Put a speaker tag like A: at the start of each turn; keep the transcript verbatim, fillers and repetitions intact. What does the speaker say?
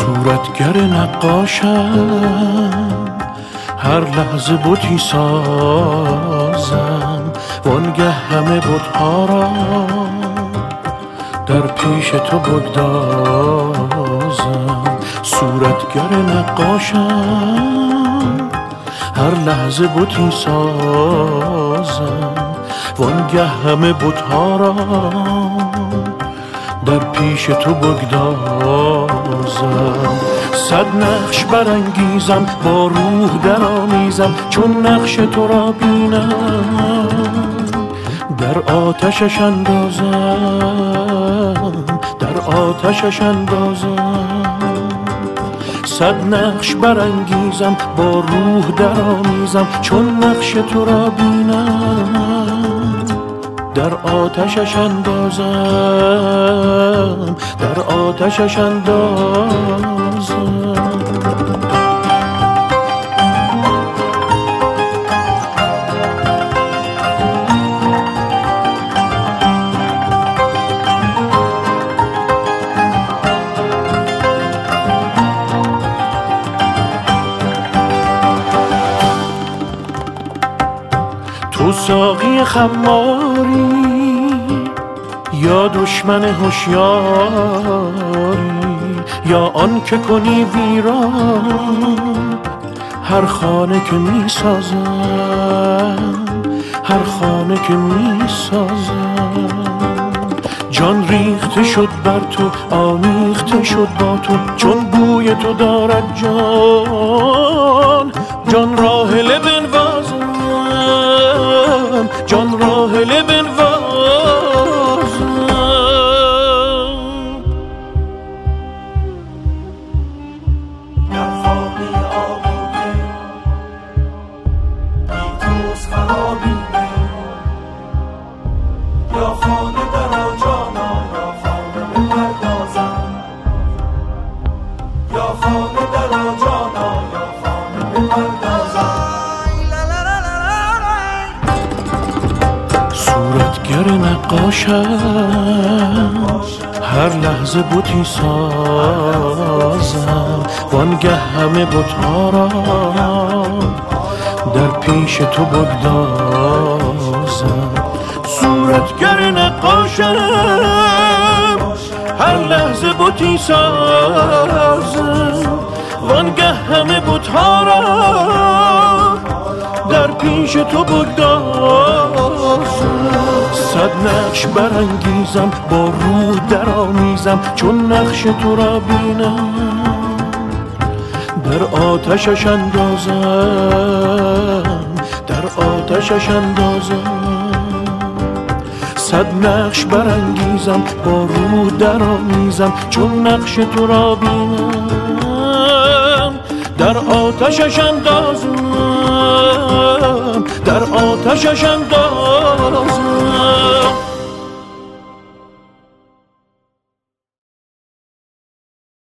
A: صورتگر نقاشم، هر لحظه بتی سازم، وانگه همه بت‌ها را در پیش تو بگدازم. صورتگر نقاشم، هر لحظه بتی سازم، وانگه همه بت‌ها را در پیش تو بگدازم. صد نقش برانگیزم، با روح درآمیزم، چون نقش تو را بینم در آتشش اندازم، در آتشش اندازم. صد نقش برانگیزم، با روح درآمیزم، چون نقش تو را بینم در آتشش اندازم، در آتشش اندازم. تو ساقی خماری یا دشمن هوشیاری، یا آن که کنی ویران هر خانه که می سازم، هر خانه که می سازم. جان ریخته شد بر تو، آمیخته شد با تو، چون بوی تو دارد جان. جان راحله بنوازم، جان راحله بنوازم.
B: در خانه آباده بی توست خرابیده، یا خانه درا جانا، یا خانه بپردازم، یا خانه درا جانا، یا خانه بپردازم.
A: صورتگر نقاشم، هر لحظه بتی سازم، وانگه همه بت‌ها را در پیش تو بگدازم. صورتگر نقاشم، هر لحظه بتی سازم، وانگه همه بت‌ها را در پیش تو بگدازم. صد نقش برانگیزم، با روح درآمیزم، چون نقش تو را بینم در آتشش اندازم، در آتشش اندازم. صد نقش برانگیزم، با روح درآمیزم، چون نقش تو را بینم در آتشش اندازم، در آتشش اندازم.